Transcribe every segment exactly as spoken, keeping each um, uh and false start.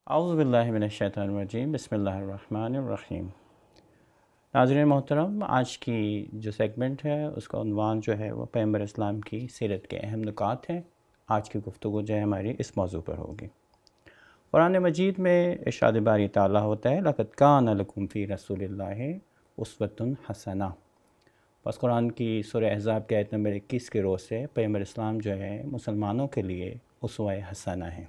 اعوذ باللہ من الشیطان الرجیم، بسم اللہ الرحمن الرحیم۔ ناظرین محترم، آج کی جو سیگمنٹ ہے اس کا عنوان جو ہے وہ پیغمبر اسلام کی سیرت کے اہم نکات ہیں۔ آج کی گفتگو جو ہے ہماری اس موضوع پر ہوگی۔ قرآن مجید میں ارشاد باری تعالیٰ ہوتا ہے لَقَدْ كَانَ لَكُمْ فِي رَسُولِ اللَّهِ أُسْوَةٌ حَسَنَةٌ۔ بس قرآن کی سورہ احزاب کے آیت نمبر اکیس کے روز سے پیغمبر اسلام جو ہے مسلمانوں کے لیے اسوہ حسنہ ہیں،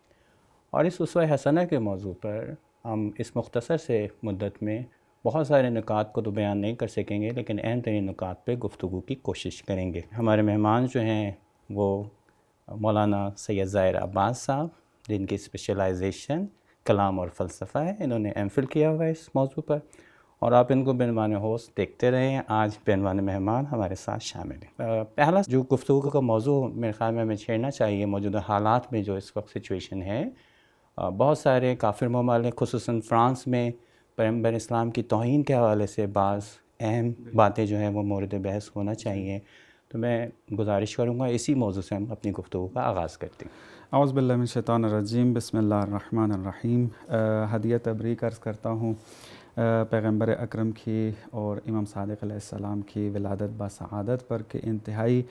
اور اس اسوہ حسنہ کے موضوع پر ہم اس مختصر سے مدت میں بہت سارے نکات کو تو بیان نہیں کر سکیں گے، لیکن اہم ترین نکات پہ گفتگو کی کوشش کریں گے۔ ہمارے مہمان جو ہیں وہ مولانا سید ظاہر عباس صاحب، جن کی اسپیشلائزیشن کلام اور فلسفہ ہے۔ انہوں نے ایم فل کیا ہوا ہے اس موضوع پر، اور آپ ان کو بعنوان ہوسٹ دیکھتے رہے ہیں۔ آج بعنوان مہمان ہمارے ساتھ شامل ہیں۔ پہلا جو گفتگو کا موضوع میرے خیال میں ہمیں چھیڑنا چاہیے، موجودہ حالات میں جو اس وقت سچویشن ہے، بہت سارے کافر ممالک خصوصاً فرانس میں پیغمبر اسلام کی توہین کے حوالے سے بعض اہم باتیں جو ہیں وہ مورد بحث ہونا چاہیے، تو میں گزارش کروں گا اسی موضوع سے ہم اپنی گفتگو کا آغاز کرتے ہیں۔ اعوذ باللہ من الشیطان الرجیم، بسم اللہ الرحمن الرحیم۔ ہدیہ تبریک عرض کرتا ہوں پیغمبر اکرم کی اور امام صادق علیہ السلام کی ولادت باسعادت پر، کہ انتہائی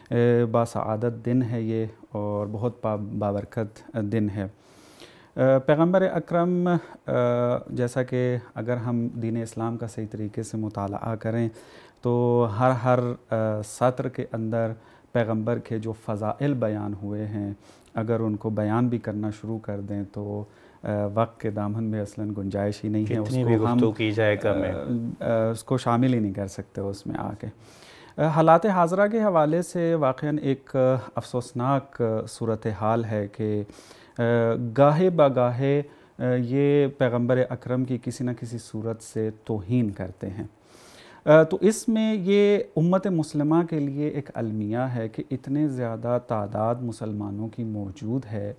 باسعادت دن ہے یہ، اور بہت بابرکت دن ہے۔ پیغمبر اکرم، جیسا کہ اگر ہم دین اسلام کا صحیح طریقے سے مطالعہ کریں تو ہر ہر سطر کے اندر پیغمبر کے جو فضائل بیان ہوئے ہیں، اگر ان کو بیان بھی کرنا شروع کر دیں تو وقت کے دامن میں اصلاً گنجائش ہی نہیں ہے، اس کو ہم کی جائے کم ہے، اس کو شامل ہی نہیں کر سکتے اس میں آ کے۔ حالات حاضرہ کے حوالے سے واقعاً ایک افسوسناک صورتحال ہے کہ گاہے بگاہے یہ پیغمبر اکرم کی کسی نہ کسی صورت سے توہین کرتے ہیں۔ تو اس میں یہ امت مسلمہ کے لیے ایک المیہ ہے کہ اتنے زیادہ تعداد مسلمانوں کی موجود ہے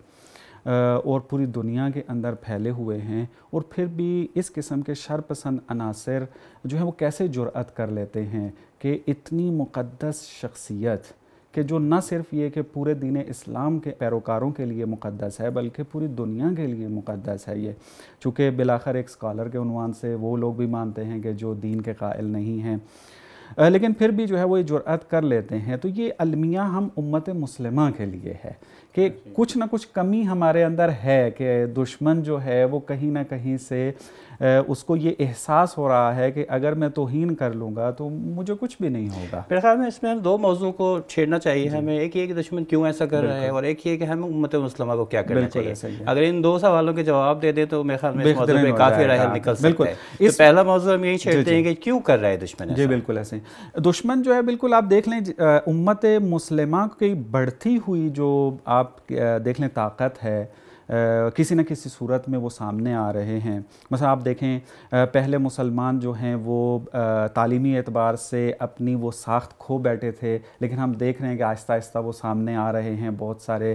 اور پوری دنیا کے اندر پھیلے ہوئے ہیں، اور پھر بھی اس قسم کے شرپسند عناصر جو ہیں وہ کیسے جرأت کر لیتے ہیں کہ اتنی مقدس شخصیت، کہ جو نہ صرف یہ کہ پورے دین اسلام کے پیروکاروں کے لیے مقدس ہے بلکہ پوری دنیا کے لیے مقدس ہے یہ، چونکہ بلاخر ایک اسکالر کے عنوان سے وہ لوگ بھی مانتے ہیں کہ جو دین کے قائل نہیں ہیں، لیکن پھر بھی جو ہے وہ یہ جرأت کر لیتے ہیں۔ تو یہ المیہ ہم امت مسلمہ کے لیے ہے کہ کچھ نہ کچھ کمی ہمارے اندر ہے، کہ دشمن جو ہے وہ کہیں نہ کہیں سے اس کو یہ احساس ہو رہا ہے کہ اگر میں توہین کر لوں گا تو مجھے کچھ بھی نہیں ہوگا۔ میرے خیال میں اس میں دو موضوع کو چھیڑنا چاہیے ہمیں، ایک یہ کہ دشمن کیوں ایسا کر رہا ہے، اور ایک یہ کہ ہم امت مسلمہ کو کیا کرنا چاہیے۔ اگر ان دو سوالوں کے جواب دے دیں تو میرے خیال میں اس موضوع پہ کافی راہ نکل سکتا ہے۔ تو پہلا موضوع ہم یہی چھیڑتے ہیں کہ کیوں کر رہا ہے دشمن۔ جی بالکل ایسے دشمن جو ہے، بالکل آپ دیکھ لیں امت مسلمہ کی بڑھتی ہوئی جو آپ دیکھ لیں طاقت ہے، کسی نہ کسی صورت میں وہ سامنے آ رہے ہیں۔ مثلا آپ دیکھیں پہلے مسلمان جو ہیں وہ تعلیمی اعتبار سے اپنی وہ ساخت کھو بیٹھے تھے، لیکن ہم دیکھ رہے ہیں کہ آہستہ آہستہ وہ سامنے آ رہے ہیں، بہت سارے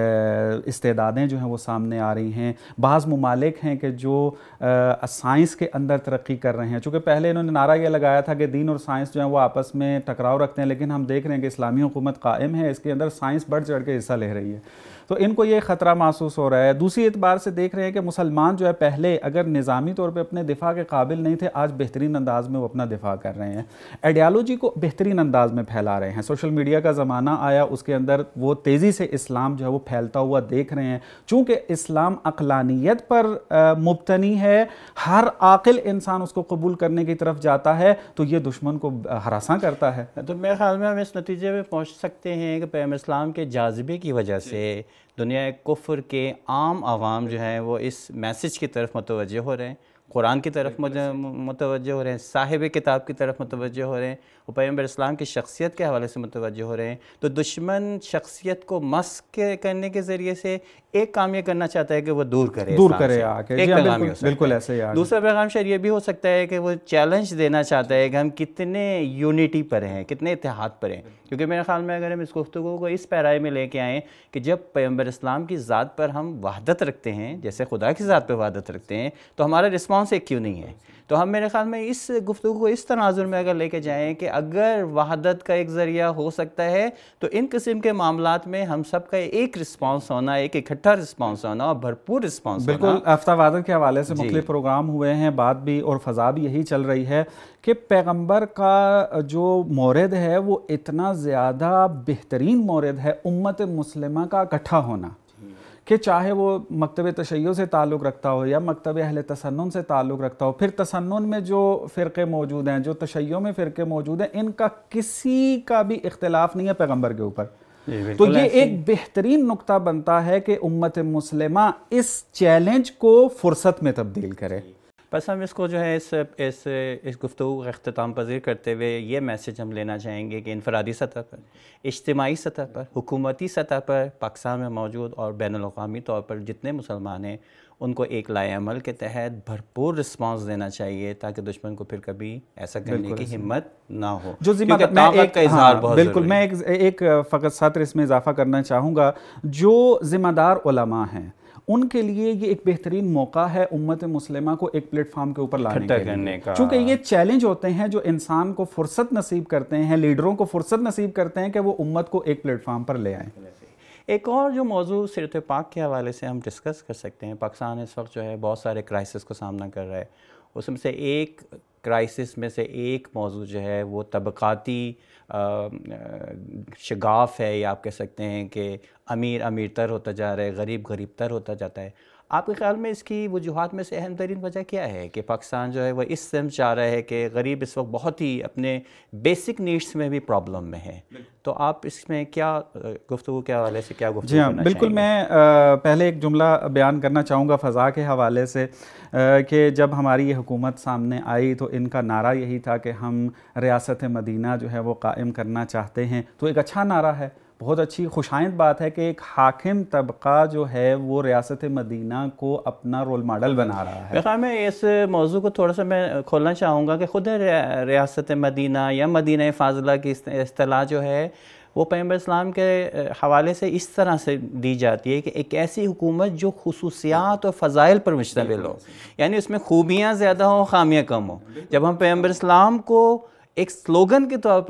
استعدادیں جو ہیں وہ سامنے آ رہی ہیں۔ بعض ممالک ہیں کہ جو سائنس کے اندر ترقی کر رہے ہیں، چونکہ پہلے انہوں نے نعرہ یہ لگایا تھا کہ دین اور سائنس جو ہیں وہ آپس میں ٹکراؤ رکھتے ہیں، لیکن ہم دیکھ رہے ہیں کہ اسلامی حکومت قائم ہے، اس کے اندر سائنس بڑھ چڑھ کے حصہ لے رہی ہے، تو ان کو یہ خطرہ محسوس ہو رہا ہے۔ دوسری اعتبار سے دیکھ رہے ہیں کہ مسلمان جو ہے پہلے اگر نظامی طور پہ اپنے دفاع کے قابل نہیں تھے، آج بہترین انداز میں وہ اپنا دفاع کر رہے ہیں، آئیڈیالوجی کو بہترین انداز میں پھیلا رہے ہیں۔ سوشل میڈیا کا زمانہ آیا، اس کے اندر وہ تیزی سے اسلام جو ہے وہ پھیلتا ہوا دیکھ رہے ہیں۔ چونکہ اسلام عقلانیت پر مبتنی ہے، ہر عاقل انسان اس کو قبول کرنے کی طرف جاتا ہے، تو یہ دشمن کو ہراساں کرتا ہے۔ تو میرے خیال میں ہم اس نتیجے میں پہنچ سکتے ہیں کہ پیغمبر اسلام کے جاذبے کی وجہ سے دنیا کفر کے عام عوام جو ہیں وہ اس میسج کی طرف متوجہ ہو رہے ہیں، قرآن کی طرف متوجہ ہو رہے ہیں، صاحب کتاب کی طرف متوجہ ہو رہے ہیں، وہ پیغمبر اسلام کی شخصیت کے حوالے سے متوجہ ہو رہے ہیں۔ تو دشمن شخصیت کو مسخ کرنے کے ذریعے سے ایک کام یہ کرنا چاہتا ہے کہ وہ دور کرے دور کرے آ کے، ایک پیغام ہی ہو سکتا ہے۔ بالکل ایسے ہی۔ دوسرا پیغام شاید یہ بھی ہو سکتا ہے کہ وہ چیلنج دینا چاہتا ہے کہ ہم کتنے یونٹی پر ہیں، کتنے اتحاد پر ہیں، کیونکہ میرے خیال میں اگر ہم اس گفتگو کو اس پیرائے میں لے کے آئیں کہ جب پیغمبر اسلام کی ذات پر ہم وحدت رکھتے ہیں، جیسے خدا کی ذات پہ وحدت رکھتے ہیں، تو ہمارا رسپانس رسپانس ایک کیوں نہیں ہے؟ تو ہم میرے خیال میں اس گفتگو کو اس تناظر میں اگر لے کے جائیں کہ اگر وحدت کا ایک ذریعہ ہو سکتا ہے تو ان قسم کے معاملات میں ہم سب کا ایک رسپانس ہونا، ایک اکٹھا رسپانس ہونا اور بھرپور رسپانس ہونا. بالکل ہفتہ وحدت کے حوالے سے مختلف پروگرام ہوئے ہیں، بات بھی اور فضا بھی یہی چل رہی ہے کہ پیغمبر کا جو مورد ہے وہ اتنا زیادہ بہترین مورد ہے امت مسلمہ کا اکٹھا ہونا، کہ چاہے وہ مکتب تشیع سے تعلق رکھتا ہو یا مکتب اہل تسنن سے تعلق رکھتا ہو، پھر تسنن میں جو فرقے موجود ہیں، جو تشیع میں فرقے موجود ہیں، ان کا کسی کا بھی اختلاف نہیں ہے پیغمبر کے اوپر. تو یہ ایک بہترین نقطہ بنتا ہے کہ امت مسلمہ اس چیلنج کو فرصت میں تبدیل کرے. بس ہم اس کو جو ہے اس اس اس گفتگو کا اختتام پذیر کرتے ہوئے یہ میسج ہم لینا چاہیں گے کہ انفرادی سطح پر، اجتماعی سطح پر، حکومتی سطح پر پاکستان میں موجود اور بین الاقوامی طور پر جتنے مسلمان ہیں ان کو ایک لائے عمل کے تحت بھرپور رسپانس دینا چاہیے تاکہ دشمن کو پھر کبھی ایسا کرنے کی ہمت نہ ہو. جو ذمہ دار طاقت کا اظہار بہت بالکل میں ایک ایک فقط سطر اس میں اضافہ کرنا چاہوں گا. جو ذمہ دار علماء ہیں ان کے لیے یہ ایک بہترین موقع ہے امت مسلمہ کو ایک پلیٹ فارم کے اوپر لانے کے لیے، چونکہ یہ چیلنج ہوتے ہیں جو انسان کو فرصت نصیب کرتے ہیں، لیڈروں کو فرصت نصیب کرتے ہیں کہ وہ امت کو ایک پلیٹ فارم پر لے آئیں. ایک اور جو موضوع سیرت پاک کے حوالے سے ہم ڈسکس کر سکتے ہیں، پاکستان اس وقت جو ہے بہت سارے کرائسس کو سامنا کر رہا ہے، اس میں سے ایک کرائسس میں سے ایک موضوع جو ہے وہ طبقاتی شگاف ہے، یا آپ کہہ سکتے ہیں کہ امیر امیر تر ہوتا جا رہا ہے، غریب غریب تر ہوتا جاتا ہے. آپ کے خیال میں اس کی وجوہات میں سے اہم ترین وجہ کیا ہے کہ پاکستان جو ہے وہ اس سمت چاہ رہا ہے کہ غریب اس وقت بہت ہی اپنے بیسک نیڈس میں بھی پرابلم میں ہے؟ تو آپ اس میں کیا گفتگو کے حوالے سے کیا گفتگو جی ہاں بالکل. میں پہلے ایک جملہ بیان کرنا چاہوں گا فضا کے حوالے سے کہ جب ہماری یہ حکومت سامنے آئی تو ان کا نعرہ یہی تھا کہ ہم ریاست مدینہ جو ہے وہ قائم کرنا چاہتے ہیں. تو ایک اچھا نعرہ ہے، بہت اچھی خوشائند بات ہے کہ ایک حاکم طبقہ جو ہے وہ ریاست مدینہ کو اپنا رول ماڈل بنا رہا ہے. خیال میں اس موضوع کو تھوڑا سا میں کھولنا چاہوں گا کہ خود ریاست مدینہ یا مدینہ فاضلہ کی اصطلاح جو ہے وہ پیغمبر اسلام کے حوالے سے اس طرح سے دی جاتی ہے کہ ایک ایسی حکومت جو خصوصیات اور فضائل پر مشتمل ہو، یعنی اس میں خوبیاں زیادہ ہوں، خامیاں کم ہوں. جب ہم پیغمبر اسلام کو ایک سلوگن کے طور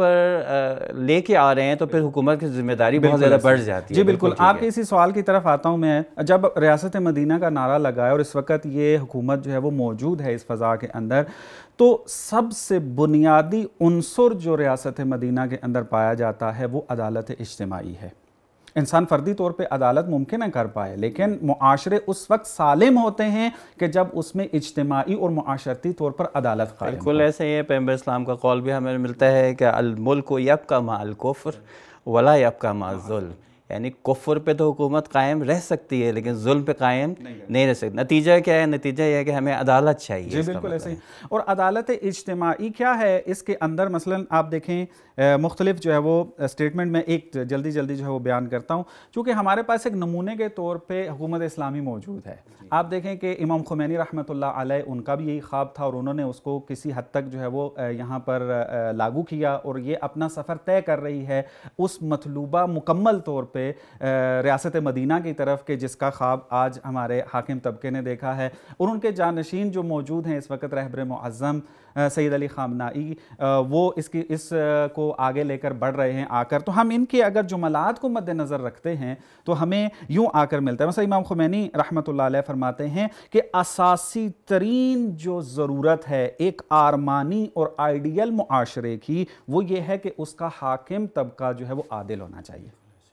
پر لے کے آ رہے ہیں تو پھر حکومت کی ذمہ داری بہت زیادہ بڑھ جاتی ہے. جی بالکل. آپ کے اسی سوال کی طرف آتا ہوں میں. جب ریاست مدینہ کا نعرہ لگایا اور اس وقت یہ حکومت جو ہے وہ موجود ہے اس فضا کے اندر، تو سب سے بنیادی عنصر جو ریاست مدینہ کے اندر پایا جاتا ہے وہ عدالت اجتماعی ہے. انسان فردی طور پہ عدالت ممکن ہے کر پائے، لیکن معاشرے اس وقت سالم ہوتے ہیں کہ جب اس میں اجتماعی اور معاشرتی طور پر عدالت قائم ہو. بالکل ایسے ہی ہے. پیغمبر اسلام کا قول بھی ہمیں ملتا ہے کہ الملک یبقی مع الکفر ولا یبقی مع الظلم، یعنی کفر پہ تو حکومت قائم رہ سکتی ہے لیکن ظلم پہ قائم نہیں رہ سکتی. نتیجہ کیا ہے؟ نتیجہ یہ ہے کہ ہمیں عدالت چاہیے. جی بالکل ایسے ہی. اور عدالت اجتماعی کیا ہے اس کے اندر؟ مثلا آپ دیکھیں مختلف جو ہے وہ اسٹیٹمنٹ میں ایک جلدی جلدی جو ہے وہ بیان کرتا ہوں، چونکہ ہمارے پاس ایک نمونے کے طور پہ حکومت اسلامی موجود ہے. آپ دیکھیں کہ امام خمینی رحمۃ اللہ علیہ ان کا بھی یہی خواب تھا اور انہوں نے اس کو کسی حد تک جو ہے وہ یہاں پر لاگو کیا، اور یہ اپنا سفر طے کر رہی ہے اس مطلوبہ مکمل طور پہ ریاست مدینہ کی طرف کہ جس کا خواب آج ہمارے حاکم طبقے نے دیکھا ہے. اور ان کے جانشین جو موجود ہیں اس وقت رہبر معظم سید علی خامنائی، وہ اس کی اس کو آگے لے کر بڑھ رہے ہیں آ کر. تو ہم ان کے اگر جملات کو مد نظر رکھتے ہیں تو ہمیں یوں آ کر ملتا ہے. مثلا امام خمینی رحمۃ اللہ علیہ فرماتے ہیں کہ اساسی ترین جو ضرورت ہے ایک آرمانی اور آئیڈیل معاشرے کی وہ یہ ہے کہ اس کا حاکم طبقہ جو ہے وہ عادل ہونا چاہیے.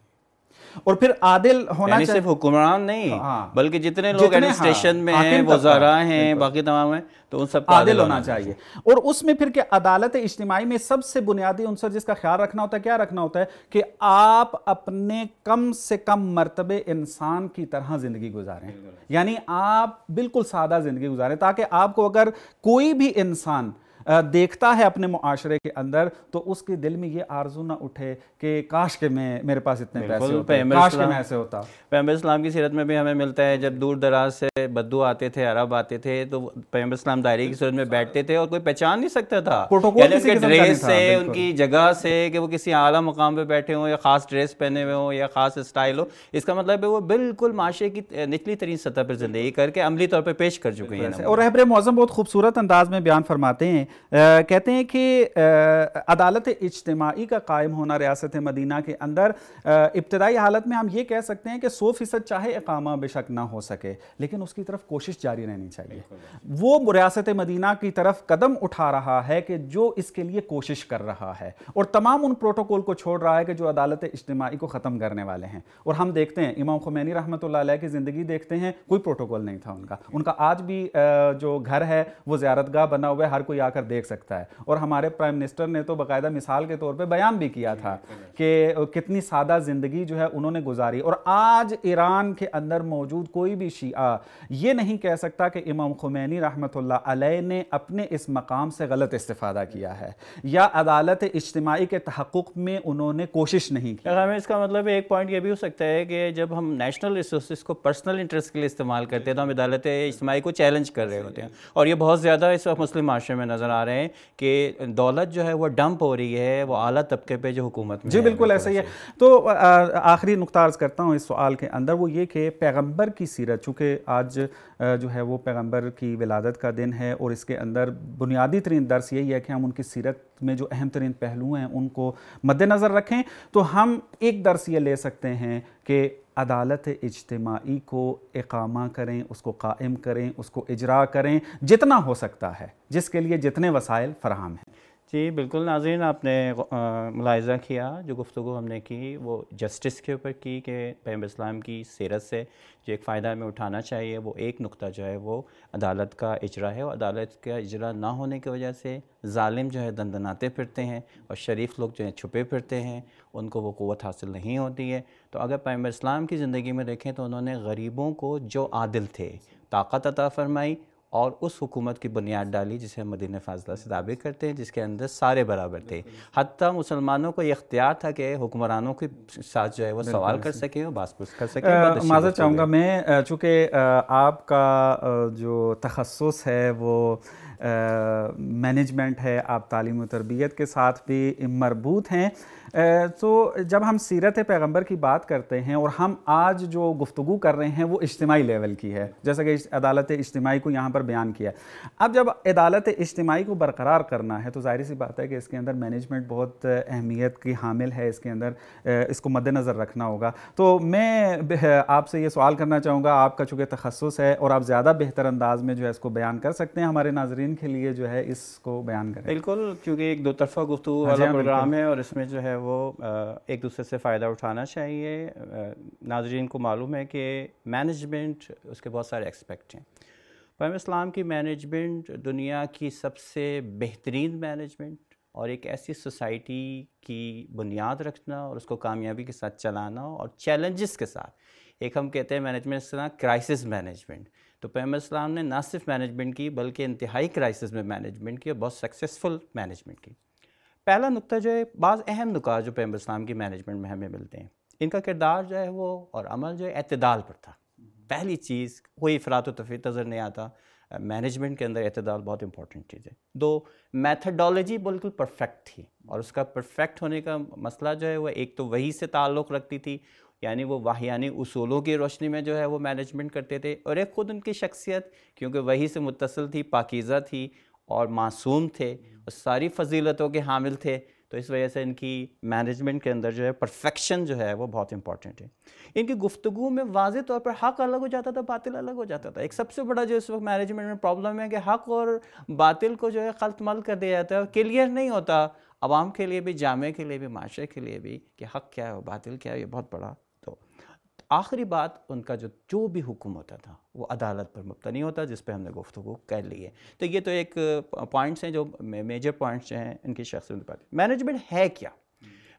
اور پھر عادل ہونا یعنی چاہیے صرف حکمران نہیں بلکہ جتنے لوگ ایڈمنسٹریشن میں ہیں، وزراء ہیں، باقی تمام ہیں، تو ان سب عادل ہونا چاہیے. اور اس میں پھر کہ عدالت اجتماعی میں سب سے بنیادی عنصر جس کا خیال رکھنا ہوتا ہے کیا رکھنا ہوتا ہے کہ آپ اپنے کم سے کم مرتبے انسان کی طرح زندگی گزاریں. یعنی آپ بالکل سادہ زندگی گزاریں تاکہ آپ کو اگر کوئی بھی انسان دیکھتا ہے اپنے معاشرے کے اندر تو اس کے دل میں یہ آرزو نہ اٹھے کہ کاش کہ میں میرے پاس اتنے پیسے ہوتے، کاش کہ میں ایسے ہوتا۔ پیغمبر اسلام کی سیرت میں بھی ہمیں ملتا ہے جب دور دراز سے بدو آتے تھے، عرب آتے تھے تو پیغمبر اسلام دائرے کی صورت میں بیٹھتے تھے اور کوئی پہچان نہیں سکتا تھا، یعنی ان کے ڈریس سے، ان کی جگہ سے کہ وہ کسی اعلیٰ مقام پہ بیٹھے ہوں یا خاص ڈریس پہنے ہوئے ہوں یا خاص اسٹائل ہو، اس کا مطلب ہے وہ بالکل معاشرے کی نچلی ترین سطح پر زندگی کر کے عملی طور پہ پیش کر چکے ہیں۔ اور رہبر معظم بہت خوبصورت انداز میں بیان فرماتے ہیں، کہتے ہیں کہ عدالت اجتماعی کا قائم ہونا ریاست مدینہ کے اندر ابتدائی حالت میں ہم یہ کہہ سکتے ہیں کہ سو فیصد چاہے اقامہ بے شک نہ ہو سکے لیکن اس کی طرف کوشش جاری رہنی چاہیے۔ وہ ریاست مدینہ کی طرف قدم اٹھا رہا ہے کہ جو اس کے لیے کوشش کر رہا ہے اور تمام ان پروٹوکول کو چھوڑ رہا ہے کہ جو عدالت اجتماعی کو ختم کرنے والے ہیں۔ اور ہم دیکھتے ہیں امام خمینی رحمۃ اللہ علیہ کی زندگی دیکھتے ہیں، کوئی پروٹوکول نہیں تھا ان کا ان کا آج بھی جو گھر ہے وہ زیارت گاہ بنا ہوا ہے، ہر کوئی آ کر دیکھ سکتا ہے۔ اور ہمارے پرائم منسٹر نے تو باقاعدہ مثال کے طور پہ بیان بھی کیا تھا کہ کتنی سادہ زندگی جو ہے انہوں نے گزاری۔ اور آج ایران کے اندر موجود کوئی بھی شیعہ یہ نہیں کہہ سکتا کہ امام خمینی رحمۃ اللہ علیہ نے اپنے اس مقام سے غلط استفادہ کیا ہے یا عدالت اجتماعی کے تحقق میں انہوں نے کوشش نہیں کی۔ ہمیں اس کا مطلب ایک پوائنٹ یہ بھی ہو سکتا ہے کہ جب ہم نیشنل ریسورسز کو پرسنل انٹرسٹ کے لیے استعمال کرتے ہیں تو ہم عدالت اجتماعی کو چیلنج کر رہے ہوتے ہیں، اور یہ بہت زیادہ اس وقت مسلم معاشرے میں نظر آ رہے ہیں کہ دولت جو ہے وہ ڈمپ ہو رہی ہے وہ اعلیٰ طبقے پہ جو حکومت میں۔ جی بالکل ایسا ہی ہے۔ تو آخری نقطہ عرض کرتا ہوں اس سوال کے اندر، وہ یہ کہ پیغمبر کی سیرت، چونکہ آج جو ہے وہ پیغمبر کی ولادت کا دن ہے اور اس کے اندر بنیادی ترین درس یہی ہے کہ ہم ان کی سیرت میں جو اہم ترین پہلو ہیں ان کو مد نظر رکھیں، تو ہم ایک درس یہ لے سکتے ہیں کہ عدالت اجتماعی کو اقامہ کریں، اس کو قائم کریں، اس کو اجرا کریں جتنا ہو سکتا ہے، جس کے لیے جتنے وسائل فراہم ہیں۔ جی بالکل ناظرین، آپ نے ملاحظہ کیا جو گفتگو ہم نے کی وہ جسٹس کے اوپر کی کہ پیغمبر اسلام کی سیرت سے جو ایک فائدہ ہمیں اٹھانا چاہیے وہ ایک نقطہ جو ہے وہ عدالت کا اجرا ہے، اور عدالت کا اجرا نہ ہونے کی وجہ سے ظالم جو ہے دندناتے پھرتے ہیں اور شریف لوگ جو ہیں چھپے پھرتے ہیں، ان کو وہ قوت حاصل نہیں ہوتی ہے۔ تو اگر پیغمبر اسلام کی زندگی میں دیکھیں تو انہوں نے غریبوں کو جو عادل تھے طاقت عطا فرمائی اور اس حکومت کی بنیاد ڈالی جسے ہم مدینہ فاضلہ سے تعبیر کرتے ہیں، جس کے اندر سارے برابر تھے، حتیٰ مسلمانوں کو یہ اختیار تھا کہ حکمرانوں کے ساتھ جو ہے وہ سوال کر سکیں اور بات پرس کر سکیں۔ معذرت چاہوں گا میں، چونکہ آپ کا جو تخصص ہے وہ مینجمنٹ ہے، آپ تعلیم و تربیت کے ساتھ بھی مربوط ہیں، تو جب ہم سیرت پیغمبر کی بات کرتے ہیں اور ہم آج جو گفتگو کر رہے ہیں وہ اجتماعی لیول کی ہے، جیسا کہ عدالت اجتماعی کو یہاں پر بیان کیا ہے۔ اب جب عدالت اجتماعی کو برقرار کرنا ہے تو ظاہر سی بات ہے کہ اس کے اندر مینجمنٹ بہت اہمیت کی حامل ہے، اس کے اندر اس کو مد نظر رکھنا ہوگا۔ تو میں آپ سے یہ سوال کرنا چاہوں گا، آپ کا چونکہ تخصص ہے اور آپ زیادہ بہتر انداز میں جو ہے اس کو بیان کر سکتے ہیں، ہمارے ناظرین کے لیے جو ہے اس کو بیان کریں۔ بالکل، کیونکہ ایک دو طرفہ گفتگو والا پروگرام ہے اور اس میں جو ہے وہ ایک دوسرے سے فائدہ اٹھانا چاہیے۔ ناظرین کو معلوم ہے کہ مینجمنٹ اس کے بہت سارے ایکسپیکٹ ہیں۔ پیغمبر اسلام کی مینجمنٹ دنیا کی سب سے بہترین مینجمنٹ اور ایک ایسی سوسائٹی کی بنیاد رکھنا اور اس کو کامیابی کے ساتھ چلانا اور چیلنجز کے ساتھ، ایک ہم کہتے ہیں مینجمنٹ اس طرح کرائسس مینجمنٹ، تو پیغمبر اسلام نے نہ صرف مینجمنٹ کی بلکہ انتہائی کرائسس میں مینجمنٹ کی اور بہت سکسیسفل مینجمنٹ کی۔ پہلا نقطہ جو ہے، بعض اہم نکات جو پیغمبر اسلام کی مینجمنٹ میں ہمیں ملتے ہیں، ان کا کردار جو ہے وہ اور عمل جو ہے اعتدال پر تھا۔ پہلی چیز، کوئی افراط و تفریط نظر نہیں آتا، مینجمنٹ کے اندر اعتدال بہت امپورٹنٹ چیز ہے۔ دو، میتھڈالوجی بالکل پرفیکٹ تھی، اور اس کا پرفیکٹ ہونے کا مسئلہ جو ہے وہ ایک تو وحی سے تعلق رکھتی تھی، یعنی وہ واہیانی اصولوں کی روشنی میں جو ہے وہ مینجمنٹ کرتے تھے، اور ایک خود ان کی شخصیت کیونکہ وحی سے متصل تھی، پاکیزہ تھی اور معصوم تھے اور ساری فضیلتوں کے حامل تھے، تو اس وجہ سے ان کی مینجمنٹ کے اندر جو ہے پرفیکشن جو ہے وہ بہت امپورٹنٹ ہے۔ ان کی گفتگو میں واضح طور پر حق الگ ہو جاتا تھا، باطل الگ ہو جاتا تھا۔ ایک سب سے بڑا جو اس وقت مینجمنٹ میں پرابلم ہے کہ حق اور باطل کو جو ہے خلط مل کر دیا جاتا ہے، کلیئر نہیں ہوتا عوام کے لیے بھی، جامعہ کے لیے بھی، معاشرے کے لیے بھی، کہ حق کیا ہے اور باطل کیا ہے، یہ بہت بڑا۔ تو آخری بات، ان کا جو جو بھی حکم ہوتا تھا وہ عدالت پر مبتنی ہوتا، جس پہ ہم نے گفتگو کر لی ہے۔ تو یہ تو ایک پوائنٹس ہیں جو میجر پوائنٹس جو ہیں ان کی شخصیت پر۔ مینجمنٹ ہے کیا؟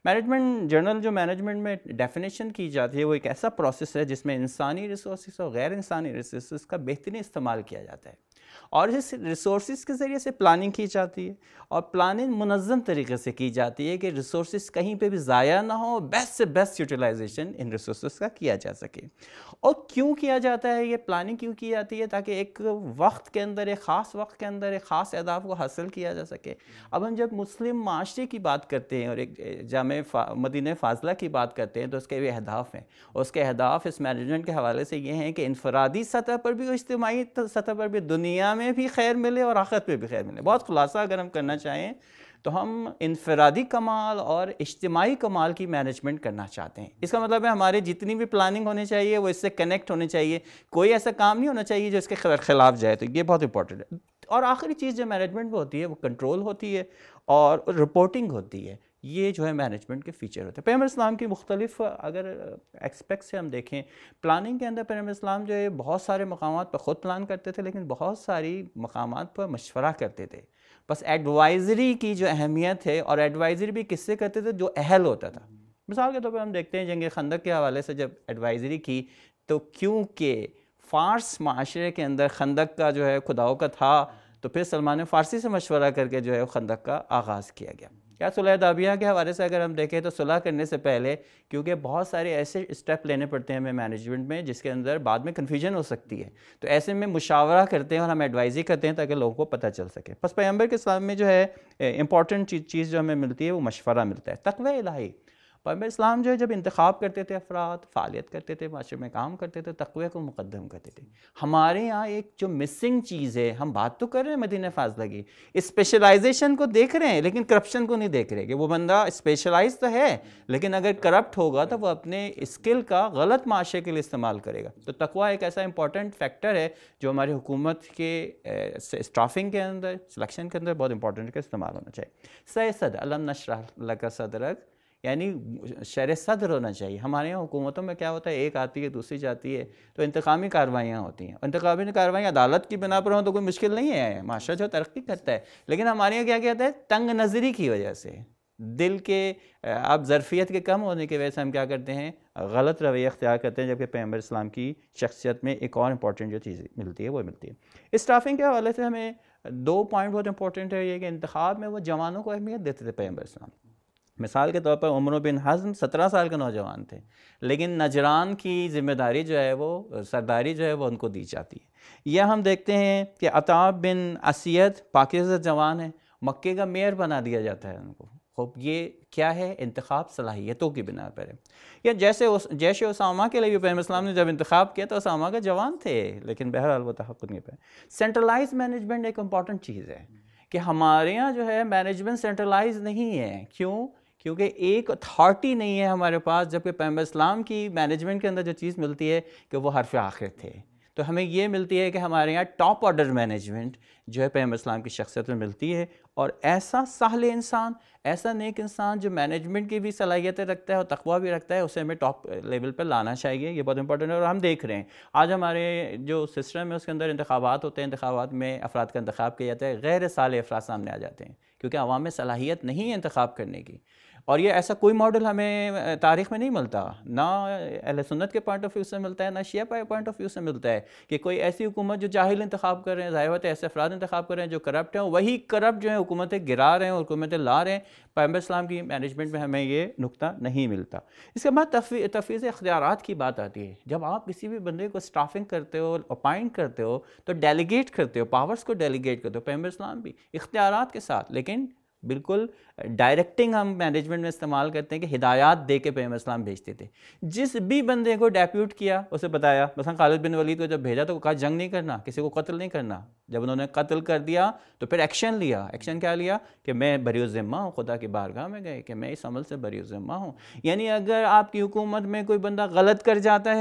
مینجمنٹ جرنل جو مینجمنٹ میں ڈیفینیشن کی جاتی ہے وہ ایک ایسا پروسیس ہے جس میں انسانی ریسورسز اور غیر انسانی ریسورسز کا بہترین استعمال کیا جاتا ہے، اور اس ریسورسز کے ذریعے سے پلاننگ کی جاتی ہے، اور پلاننگ منظم طریقے سے کی جاتی ہے کہ ریسورسز کہیں پہ بھی ضائع نہ ہو، بیسٹ سے بیسٹ یوٹیلائزیشن ان ریسورسز کا کیا جا سکے۔ اور کیوں کیا جاتا ہے یہ پلاننگ کیوں کی جاتی ہے؟ تاکہ ایک وقت کے اندر، ایک خاص وقت کے اندر ایک خاص اہداف کو حاصل کیا جا سکے۔ اب ہم جب مسلم معاشرے کی بات کرتے ہیں اور ایک جامع مدینہ فاضلہ کی بات کرتے ہیں تو اس کے بھی اہداف ہیں، اور اس کے اہداف اس مینجمنٹ کے حوالے سے یہ ہیں کہ انفرادی سطح پر بھی، اجتماعی سطح پر بھی، دنیا میں بھی خیر ملے اور آخرت میں بھی خیر ملے۔ بہت خلاصہ اگر ہم کرنا چاہیں تو ہم انفرادی کمال اور اجتماعی کمال کی مینجمنٹ کرنا چاہتے ہیں۔ اس کا مطلب ہے ہماری جتنی بھی پلاننگ ہونی چاہیے وہ اس سے کنیکٹ ہونی چاہیے، کوئی ایسا کام نہیں ہونا چاہیے جو اس کے خلاف جائے، تو یہ بہت امپورٹنٹ ہے۔ اور آخری چیز جو مینجمنٹ میں ہوتی ہے وہ کنٹرول ہوتی ہے اور رپورٹنگ ہوتی ہے، یہ جو ہے مینجمنٹ کے فیچر ہوتے ہیں۔ پیغمبر اسلام کی مختلف اگر ایکسپیکٹ سے ہم دیکھیں پلاننگ کے اندر، پیغمبر اسلام جو ہے بہت سارے مقامات پر خود پلان کرتے تھے، لیکن بہت ساری مقامات پر مشورہ کرتے تھے۔ بس ایڈوائزری کی جو اہمیت ہے، اور ایڈوائزری بھی کس سے کرتے تھے؟ جو اہل ہوتا تھا۔ مثال کے طور پر ہم دیکھتے ہیں جنگ خندق کے حوالے سے جب ایڈوائزری کی تو کیونکہ فارس معاشرے کے اندر خندق کا جو ہے خداؤں کا تھا، تو پھر سلمان فارسی سے مشورہ کر کے جو ہے خندق کا آغاز کیا گیا۔ کیا صلح حدیبیہ کے حوالے سے اگر ہم دیکھیں تو صلح کرنے سے پہلے کیونکہ بہت سارے ایسے اسٹیپ لینے پڑتے ہیں ہمیں مینجمنٹ میں جس کے اندر بعد میں کنفیوژن ہو سکتی ہے، تو ایسے میں مشاورہ کرتے ہیں اور ہم ایڈوائزری کرتے ہیں تاکہ لوگوں کو پتہ چل سکے۔ پس پیغمبر کے اسلام میں جو ہے امپورٹنٹ چیز جو ہمیں ملتی ہے وہ مشورہ ملتا ہے، تقوی الہی۔ پیغمبر اسلام جو ہے جب انتخاب کرتے تھے، افراد فعالیت کرتے تھے، معاشرے میں کام کرتے تھے، تقوی کو مقدم کرتے تھے۔ ہمارے یہاں ایک جو مسنگ چیز ہے، ہم بات تو کر رہے ہیں مدینہ فاضلہ کی، اسپیشلائزیشن کو دیکھ رہے ہیں لیکن کرپشن کو نہیں دیکھ رہے کہ وہ بندہ اسپیشلائز تو ہے لیکن اگر کرپٹ ہوگا تو وہ اپنے اسکل کا غلط معاشرے کے لیے استعمال کرے گا۔ تو تقوی ایک ایسا امپورٹنٹ فیکٹر ہے جو ہماری حکومت کے اسٹافنگ کے اندر، سلیکشن کے اندر بہت امپورٹنٹ کا استعمال ہونا چاہیے۔ سیصد علم نشرح لک صدرک، یعنی شرح صدر ہونا چاہیے۔ ہمارے یہاں حکومتوں میں کیا ہوتا ہے، ایک آتی ہے دوسری جاتی ہے تو انتقامی کاروائیاں ہوتی ہیں، انتقامی کاروائیاں عدالت کی بنا پر ہوں تو کوئی مشکل نہیں ہے، معاشرہ جو ترقی کرتا ہے، لیکن ہمارے یہاں کیا کہتا ہے، تنگ نظری کی وجہ سے، دل کے اب ظرفیت کے کم ہونے کی وجہ سے ہم کیا کرتے ہیں، غلط رویہ اختیار کرتے ہیں، جبکہ پیغمبر اسلام کی شخصیت میں ایک اور امپورٹنٹ جو چیز ملتی ہے وہ ملتی ہے۔ اسٹافنگ کے حوالے سے ہمیں دو پوائنٹ بہت امپورٹنٹ ہے، یہ کہ انتخاب میں وہ جوانوں کو اہمیت دیتے تھے پیغمبر اسلام۔ مثال کے طور پر عمر بن حزم سترہ سال کے نوجوان تھے، لیکن نجران کی ذمہ داری جو ہے وہ سرداری جو ہے وہ ان کو دی جاتی ہے۔ یا ہم دیکھتے ہیں کہ عطا بن اسید پاکیزہ جوان ہے، مکے کا میئر بنا دیا جاتا ہے ان کو۔ خوب یہ کیا ہے، انتخاب صلاحیتوں کی بنا پر ہے۔ یا جیسے جیش اسامہ کے لیے بھی پیغمبر اسلام نے جب انتخاب کیا تو اسامہ کا جوان تھے، لیکن بہرحال وہ تحقق نہیں پائے۔ سینٹرلائز مینجمنٹ ایک امپورٹنٹ چیز ہے کہ ہمارے یہاں جو ہے مینجمنٹ سینٹرلائز نہیں ہے۔ کیوں؟ کیونکہ ایک اتھارٹی نہیں ہے ہمارے پاس، جبکہ پیغمبر اسلام کی مینجمنٹ کے اندر جو چیز ملتی ہے کہ وہ حرف آخر تھے، تو ہمیں یہ ملتی ہے کہ ہمارے یہاں ٹاپ آرڈر مینجمنٹ جو ہے پیغمبر اسلام کی شخصیت میں ملتی ہے، اور ایسا سہل انسان، ایسا نیک انسان جو مینجمنٹ کی بھی صلاحیتیں رکھتا ہے اور تقویٰ بھی رکھتا ہے، اسے ہمیں ٹاپ لیول پر لانا چاہیے۔ یہ بہت امپورٹنٹ ہے، اور ہم دیکھ رہے ہیں آج ہمارے جو سسٹم ہے اس کے اندر انتخابات ہوتے ہیں، انتخابات میں افراد کا انتخاب کیا جاتا ہے، غیر صالح افراد سامنے آ جاتے ہیں کیونکہ عوام میں صلاحیت نہیں ہے انتخاب کرنے کی۔ اور یہ ایسا کوئی ماڈل ہمیں تاریخ میں نہیں ملتا، نہ اہل سنت کے پوائنٹ آف ویو سے ملتا ہے، نہ شیعہ پوائنٹ آف ویو سے ملتا ہے کہ کوئی ایسی حکومت جو جاہل انتخاب کر رہے ہیں، ظاہر بات ہے ایسے افراد انتخاب کر رہے ہیں جو کرپٹ ہیں، وہی کرپٹ جو ہیں حکومتیں گرا رہے ہیں، حکومتیں لا رہے ہیں۔ پیغمبر اسلام کی مینجمنٹ میں ہمیں یہ نقطہ نہیں ملتا۔ اس کے بعد تفویض اختیارات کی بات آتی ہے۔ جب آپ کسی بھی بندے کو اسٹافنگ کرتے ہو، اپائنٹ کرتے ہو، تو ڈیلیگیٹ کرتے ہو، پاورز کو ڈیلیگیٹ کرتے ہو۔ پیغمبر اسلام بھی اختیارات کے ساتھ، لیکن بالکل ڈائریکٹنگ ہم مینجمنٹ میں استعمال کرتے ہیں کہ ہدایات دے کے پیغمبر اسلام بھیجتے تھے۔ جس بھی بندے کو ڈیپیوٹ کیا اسے بتایا، مثلا خالد بن ولید کو جب بھیجا تو کہا جنگ نہیں کرنا، کسی کو قتل نہیں کرنا۔ جب انہوں نے قتل کر دیا تو پھر ایکشن لیا۔ ایکشن کیا لیا کہ میں بری الذمہ ہوں، خدا کی بارگاہ میں گئے کہ میں اس عمل سے بری الذمہ ہوں۔ یعنی اگر آپ کی حکومت میں کوئی بندہ غلط کر جاتا ہے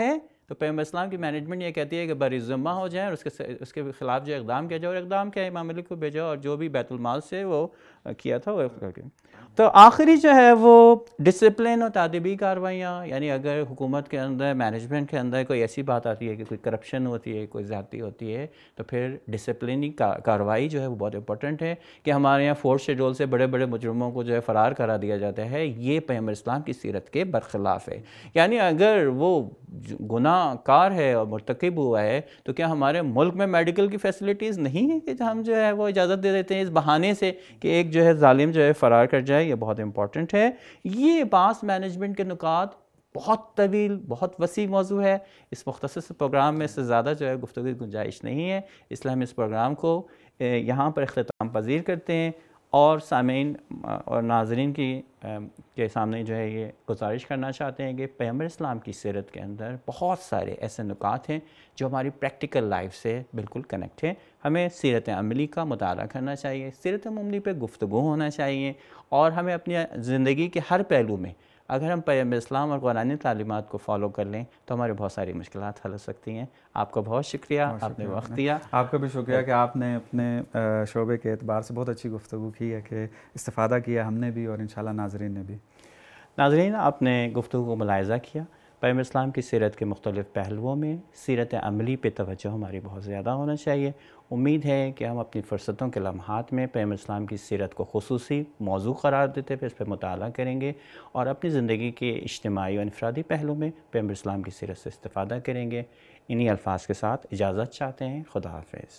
तो पैगंबर इस्लाम की मैनेजमेंट ये कहती है कि बरिज़्ज़िम्मा हो जाए और उसके उसके खिलाफ जो इक़दाम किया जाए, और इक़दाम क्या इमाम अली को भेजा और जो भी बैतुल माल से वो किया था वो करके। तो आखिरी जो है वो डिसिप्लिन और तादीबी कार्रवाइयाँ, यानी अगर हुकूमत के अंदर मैनेजमेंट के अंदर कोई ऐसी बात आती है कि कोई करप्शन होती है, कोई ज़्यादती होती है, तो फिर डिसिप्लिनी कार्रवाई जो है वो बहुत इंपॉर्टेंट है। कि हमारे यहाँ फोर्थ शेड्यूल से बड़े बड़े मुजरमों को जो है फ़रार करा दिया जाता है, ये पैगंबर इस्लाम की सीरत के बरखिलाफ़ है। यानी अगर वो गुनाहगार है और मुर्तकिब हुआ है तो क्या हमारे मुल्क में मेडिकल की फैसिलिटीज़ नहीं है कि हम जो है वो इजाज़त दे देते हैं इस बहाने से कि एक जो है जालिम जो है फ़रार कर जाए। ये बहुत इंपॉर्टेंट है। ये बास मैनेजमेंट के नुकात बहुत तवील, बहुत वसी मौजू है। इस मुख्तसर प्रोग्राम में से ज़्यादा जो है गुफ्तगू की गुंजाइश नहीं है, इसलिए हम इस प्रोग्राम को यहाँ पर इख्तिताम पजीर करते हैं और सामीन और नाज़रीन की के सामने जो है ये गुजारिश करना चाहते हैं कि पैगंबर इस्लाम की सीरत के अंदर बहुत सारे ऐसे नुकात हैं जो हमारी प्रैक्टिकल लाइफ से बिल्कुल कनेक्ट हैं। हमें सीरत अमली का मुताला करना चाहिए, सीरत अमली पे गुफ्तगू होना चाहिए, और हमें अपनी ज़िंदगी के हर पहलू में अगर हम पैगंबर इस्लाम और कुरानी तालीमात को फॉलो कर लें तो हमारी बहुत सारी मुश्किलात हल हो सकती हैं। आपका बहुत शुक्रिया, आपने वक्त दिया। आपका भी शुक्रिया कि आपने अपने शोबे के एतबार से बहुत अच्छी गुफ्तगू की है कि इस्तिफ़ादा किया हमने भी और इंशाल्लाह नाज़रीन ने भी। नाज़रीन, आपने गुफ्तगू को मुलाहिज़ा किया, पैगंबर इस्लाम की सीरत के मुख्तलिफ़ पहलुओं में सीरत अमली पे तवज्जो हमारी बहुत ज़्यादा होना चाहिए। उम्मीद है कि हम अपनी फ़ुर्सतों के लम्हात में पैगंबर इस्लाम की सीरत को खुसूसी मौजू क़रार देते हुए इस पर मुताला करेंगे और अपनी ज़िंदगी के इज्तिमाई और इनफ़रादी पहलू में पैगंबर इस्लाम की सीरत से इस्तिफ़ादा करेंगे। इन्हीं अल्फाज के साथ इजाज़त चाहते हैं। खुदा हाफ़िज़।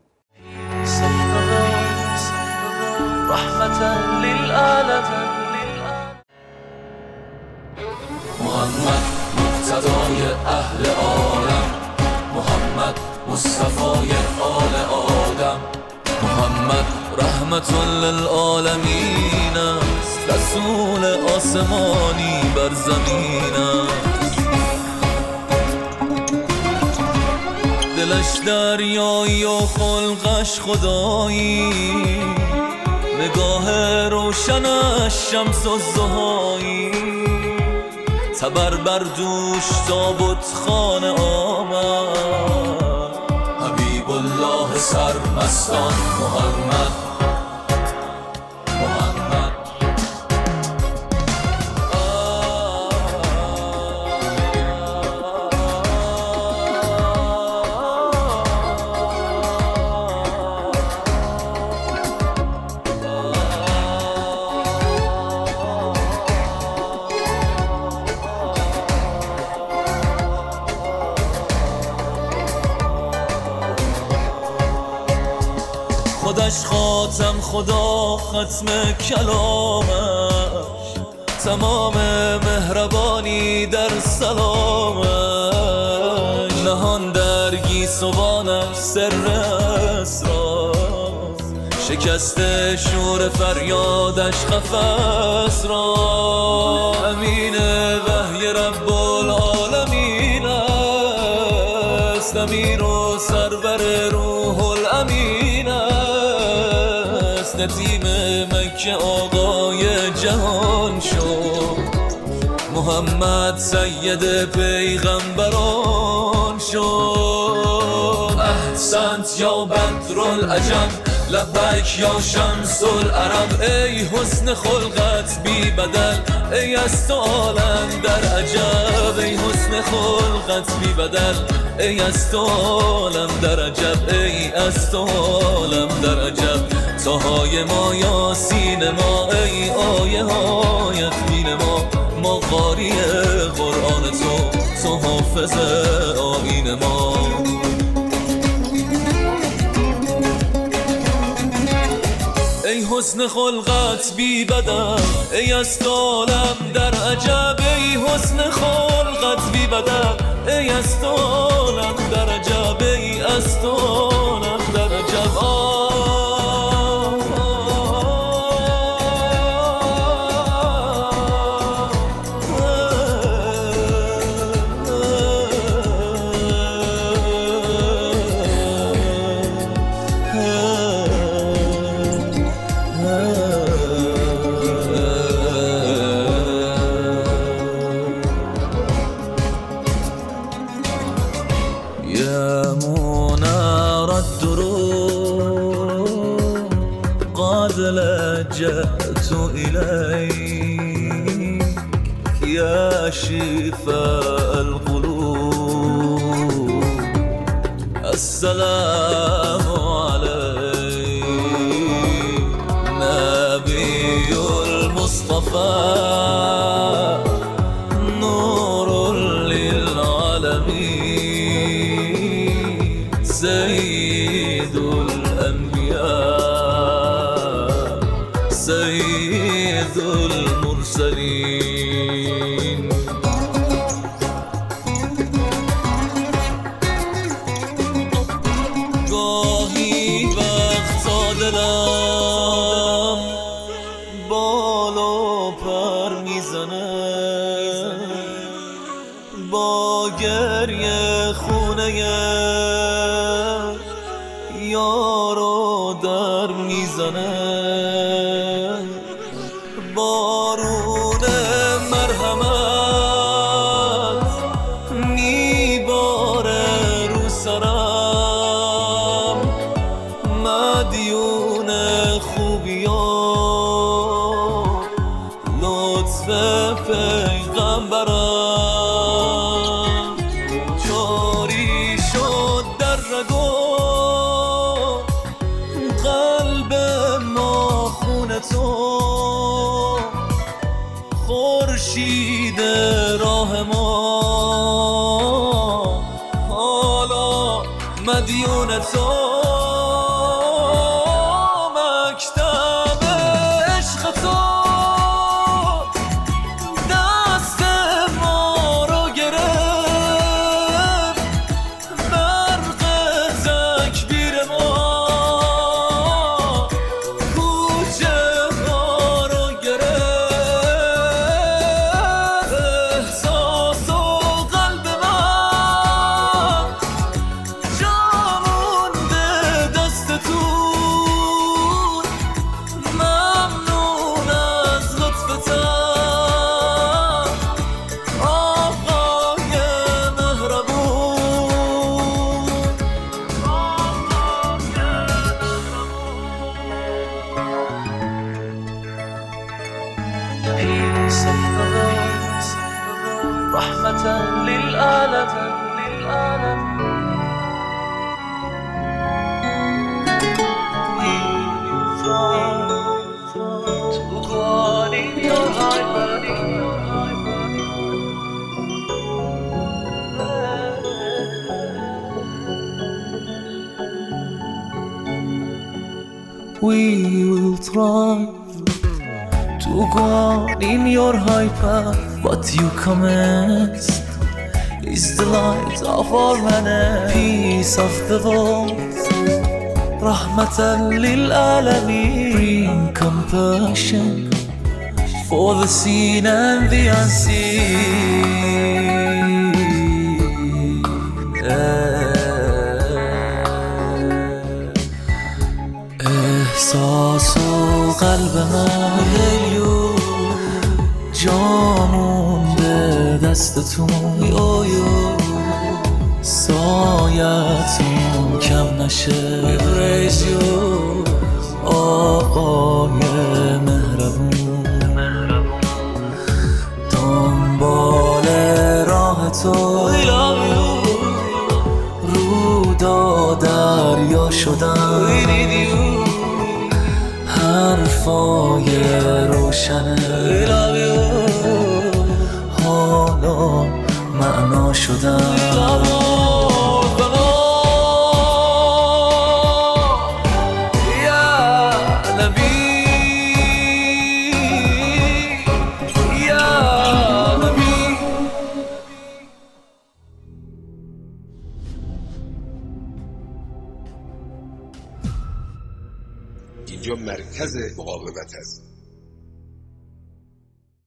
مصطفی آل آدم محمد رحمت للعالمین است، رسول آسمانی بر زمین است. دلش دریایی و خلقش خدایی، نگاه روشنش شمس الضحایی. تبر بر دوش تابوت خانه آمد، حبیب الله سرمستان محمد محمد. خودش خاتم، خدا ختم کلامش، تمام مهربانی در سلامش. نهان در گیسوانش سر اسرار، شکست شور فریادش قفس را. امین وحی رب العالمین است، امیر و سرور روح الامین است. ندیم مکه آقای جهان شد، محمد سید پیغمبران شد. احسنت یا بدر العجم، لبیک یا شمس العرب. ای حسن خلقت بی بدل، ای از تو عالم در عجب. ای حسن خلقت بی بدل، ای از تو عالم در عجب. ای از تو عالم در عجب. تاهای ما یاسین ما، ای آیه هایت بین ما. ما قاری قرآن تو، تو حافظ آیین ما. ای حسن خلقت بی بدل، ای از تو عالم در عجب. ای حسن خلقت بی بدل، ای از تو عالم در عجب. ای از تو عالم در عجب. لجأت إليك يا شفاء القلوب. السلام عليك نبي المصطفى نور للعالمين سيد الأنبياء سيد المرسلين. گاهی وقتا دلم بالا پر میزنه با گریه خونه یارو در میزنه. بارون مرحمت میباره رو سرم مدیون خوبیان لطف پیغمبرم. جاری شد در رگو قلب ما خون تو خورشید راه ما حالا مدیون تو. مکتب عشق تو دست ما رو گرفت برق تکبیر ما کوچه ها رو گرفت. احساس و قلب من جا مونده دستتون. ممنون از لطفتم آقای مهربون. Peace of the waves رحمة للعالمين. We try to go on in your high We will try to go on in your high path. What you commenced is the light of our manner. Peace of the world Rahmatan lil alamin. Bring compassion for the seen and the unseen. احساس و قلب من جامون به دستتون سایتون کم نشه. Praise you آقای مهربون دنبال راه تو رودا دریا شدن حرفای روشنه حالا معنا شدن. اینجا مرکز مقاومت است.